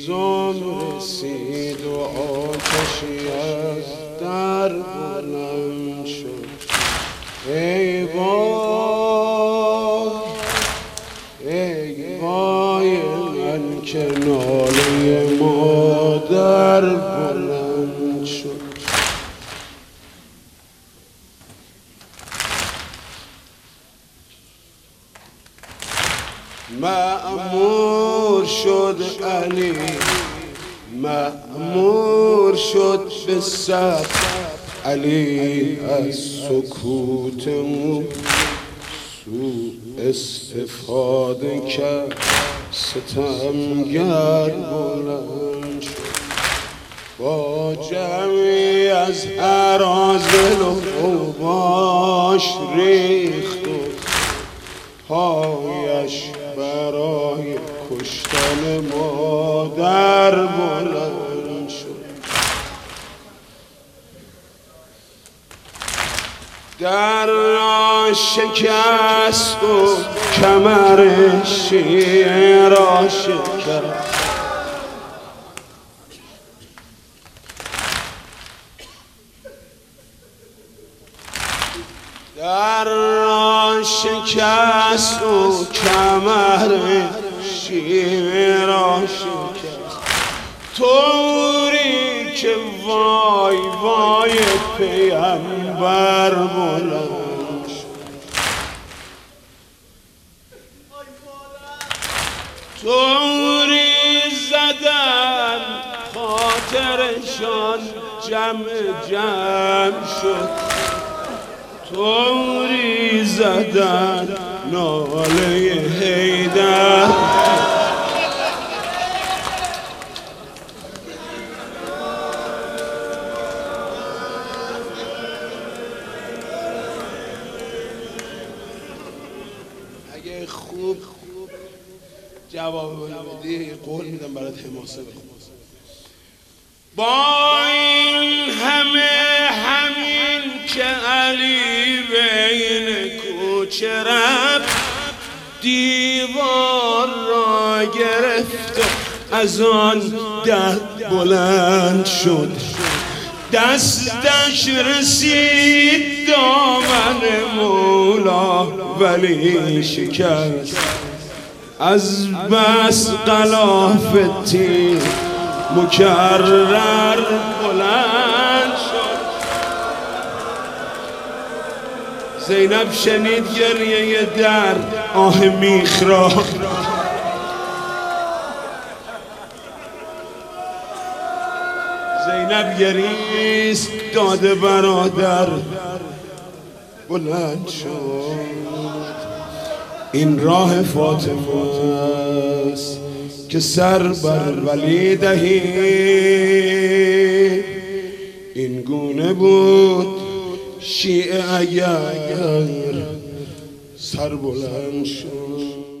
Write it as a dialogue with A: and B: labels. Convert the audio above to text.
A: هیزم رسید و آتشی از در بلند شد. ای وای ای وای من که ناله مادر بلند شد. مأمور شد علی، مأمور شد به صف. علی از سکوتمون سوء استفاده کرد. ستمگر بلند شد، با جمعی از اراذل و اوباش ریخت و پایش برای کشتن مادر بلند شد. در را شکست و کمر شیعه را شکست. در را شکست و کمر شیعه را شکست. طوری که وای وای پیامبر بلند شد. طوری زدن خاطرشان جمع شد. طوری زدن ناله حیدر. اگه خوب جواب بدی قول میدم برات حماسه بخون. با این همه همین که علی بین کوچه رفت، دیوار را گرفت و از آن در بلند شد. دستش رسید دامن مولا ولی شکست. از بس غلاف تیر مکرر بلند شد. زینب شنید گریه در آه میخ را. زینب گریست داده برادر بلند شد. این راه فاطمه است که سر بر ولی دهی. این گونه بود شیعه اگر سر بلند شد.